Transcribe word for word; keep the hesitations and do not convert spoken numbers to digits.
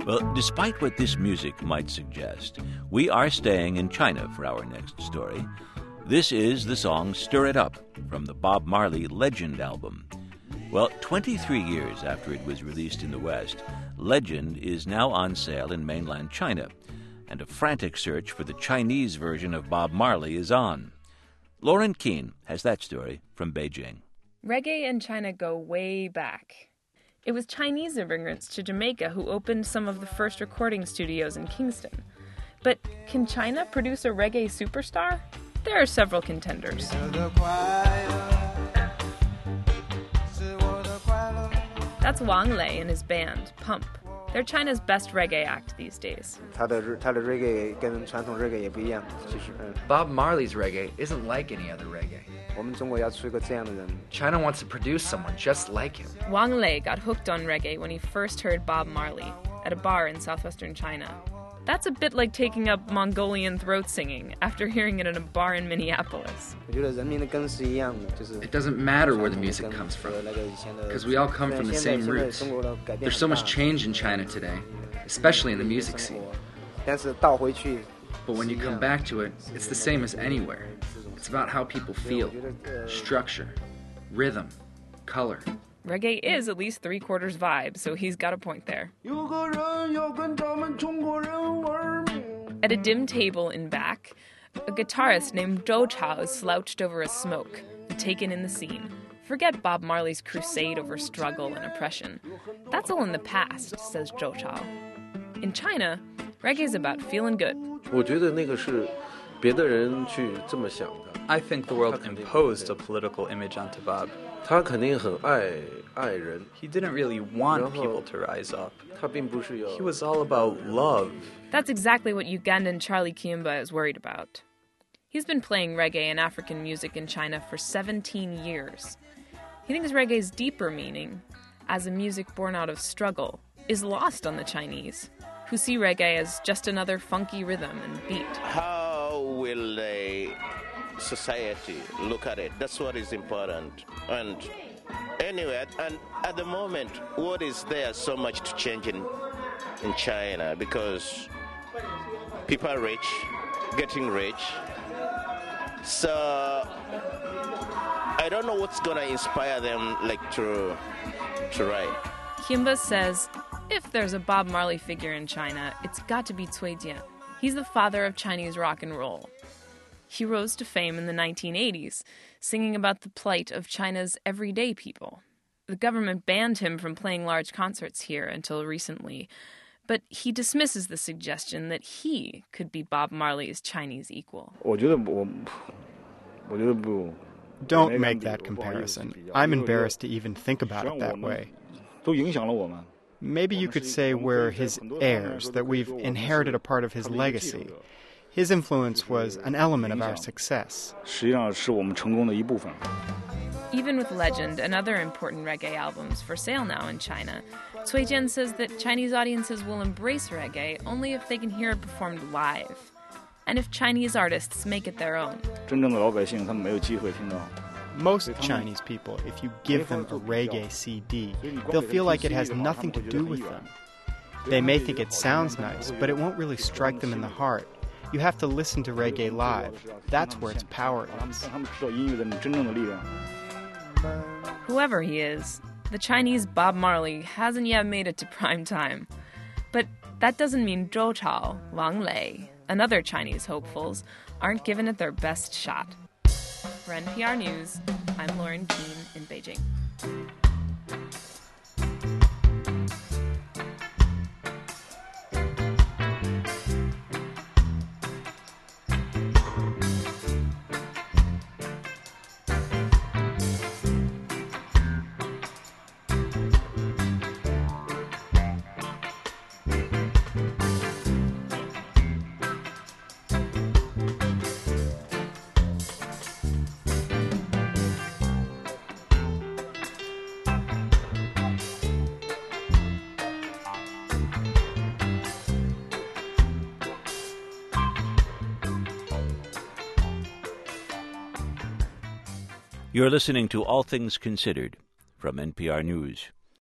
Well, despite what this music might suggest, we are staying in China for our next story. This is the song Stir It Up from the Bob Marley Legend album. Well, twenty-three years after it was released in the West, Legend is now on sale in mainland China, and a frantic search for the Chinese version of Bob Marley is on. Lauren Keane has that story from Beijing. Reggae and China go way back. It was Chinese immigrants to Jamaica who opened some of the first recording studios in Kingston. But can China produce a reggae superstar? There are several contenders. That's Wang Lei and his band, Pump. They're China's best reggae act these days. Bob Marley's reggae isn't like any other reggae. China wants to produce someone just like him. Wang Lei got hooked on reggae when he first heard Bob Marley at a bar in southwestern China. That's a bit like taking up Mongolian throat singing after hearing it in a bar in Minneapolis. It doesn't matter where the music comes from, because we all come from the same roots. There's so much change in China today, especially in the music scene. But when you come back to it, it's the same as anywhere. It's about how people feel, structure, rhythm, color. Reggae is at least three-quarters vibe, so he's got a point there. At a dim table in back, a guitarist named Zhou Chao is slouched over a smoke, taken in the scene. Forget Bob Marley's crusade over struggle and oppression. That's all in the past, says Zhou Chao. In China, reggae is about feeling good. I think the world imposed a political image onto Bob. He didn't really want people to rise up. He was all about love. That's exactly what Ugandan Charlie Kiumba is worried about. He's been playing reggae and African music in China for seventeen years. He thinks reggae's deeper meaning, as a music born out of struggle, is lost on the Chinese, who see reggae as just another funky rhythm and beat. How will a society look at it? That's what is important. And anyway, and at the moment, what is there so much to change in, in China? Because people are rich, getting rich. So I don't know what's going to inspire them like to, to write. Kiumba says, if there's a Bob Marley figure in China, it's got to be Cui Jian. He's the father of Chinese rock and roll. He rose to fame in the nineteen eighties, singing about the plight of China's everyday people. The government banned him from playing large concerts here until recently, but he dismisses the suggestion that he could be Bob Marley's Chinese equal. Don't make that comparison. I'm embarrassed to even think about it that way. Maybe you could say we're his heirs, that we've inherited a part of his legacy. His influence was an element of our success. Even with Legend and other important reggae albums for sale now in China, Cui Jian says that Chinese audiences will embrace reggae only if they can hear it performed live, and if Chinese artists make it their own. Most Chinese people, if you give them a reggae C D, they'll feel like it has nothing to do with them. They may think it sounds nice, but it won't really strike them in the heart. You have to listen to reggae live. That's where its power is. Whoever he is, the Chinese Bob Marley hasn't yet made it to prime time. But that doesn't mean Zhou Chao, Wang Lei, and other Chinese hopefuls aren't given it their best shot. For N P R News, I'm Lauren Keane in Beijing. You're listening to All Things Considered from N P R News.